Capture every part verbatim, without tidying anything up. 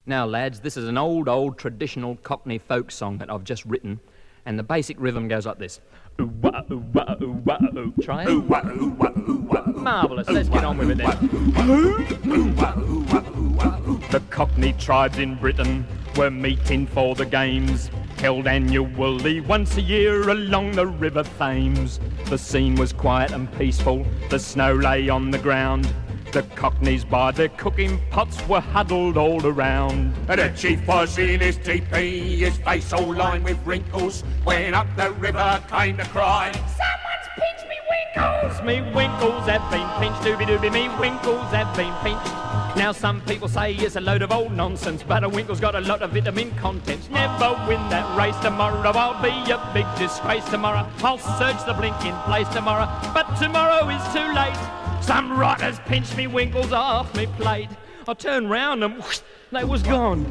Now, lads, this is an old, old traditional Cockney folk song that I've just written, and the basic rhythm goes like this. Ooh, wah, ooh, wah, ooh, wah, ooh. Try it. Ooh, wah, ooh, wah, ooh, wah, ooh. Marvellous. Let's get on with it then. Ooh, wah, ooh, wah, ooh, wah, ooh. The Cockney tribes in Britain were meeting for the games, held annually once a year along the River Thames. The scene was quiet and peaceful, the snow lay on the ground. The Cockneys by their cooking pots were huddled all around. And the chief was in his teepee, his face all lined with wrinkles, when up the river came the cry, "Someone's pinched me winkles!" Me winkles have been pinched, dooby-dooby, me winkles have been pinched. Now some people say it's a load of old nonsense, but a winkle's got a lot of vitamin contents. Never win that race tomorrow, I'll be a big disgrace tomorrow. I'll search the blinking place tomorrow, but tomorrow is too late. Some rotters pinched me winkles off me plate. I turned round and whoosh, they was gone.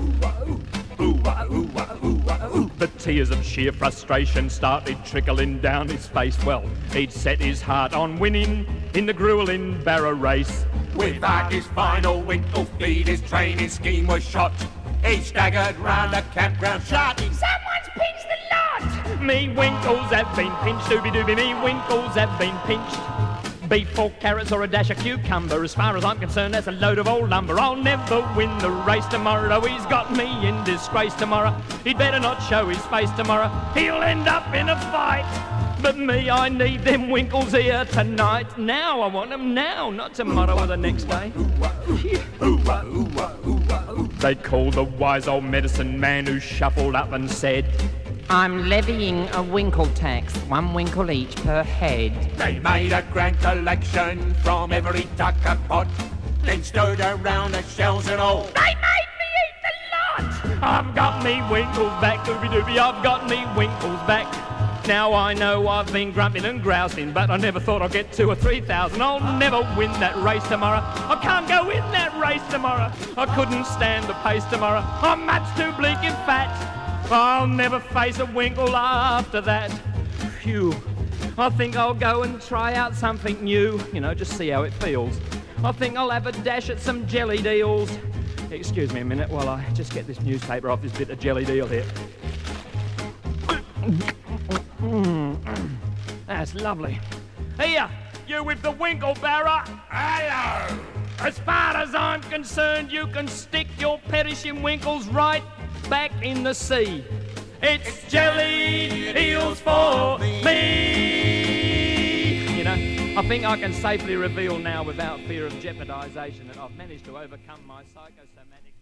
The tears of sheer frustration started trickling down his face. Well, he'd set his heart on winning in the grueling barrow race. Without his final winkle feed, his training scheme was shot. He staggered round the campground shouting, "Someone's pinched the lot!" Me winkles have been pinched, dooby-dooby, me winkles have been pinched. Beef, four carrots or a dash of cucumber, as far as I'm concerned that's a load of old lumber. I'll never win the race tomorrow, he's got me in disgrace tomorrow. He'd better not show his face tomorrow, he'll end up in a fight. But me, I need them winkles here tonight. Now I want them now, not tomorrow or the next day. They called the wise old medicine man, who shuffled up and said, "I'm levying a winkle tax, one winkle each per head." They made a grand collection from every tucker pot, then stood around the shells and all. They made me eat the lot! I've got me winkles back, dooby-dooby, I've got me winkles back. Now I know I've been grumping and grousing, but I never thought I'd get two or three thousand. I'll never win that race tomorrow. I can't go in that race tomorrow. I couldn't stand the pace tomorrow. I'm much too bleak and fat. I'll never face a winkle after that. Phew. I think I'll go and try out something new. You know, just see how it feels. I think I'll have a dash at some jelly deals. Excuse me a minute while I just get this newspaper off this bit of jelly deal here. Mm. That's lovely. Here, you with the winkle barrow. Hello! As far as I'm concerned, you can stick your perishing winkles right back in the sea. It's jelly eels for me. You know, I think I can safely reveal now without fear of jeopardisation that I've managed to overcome my psychosomatic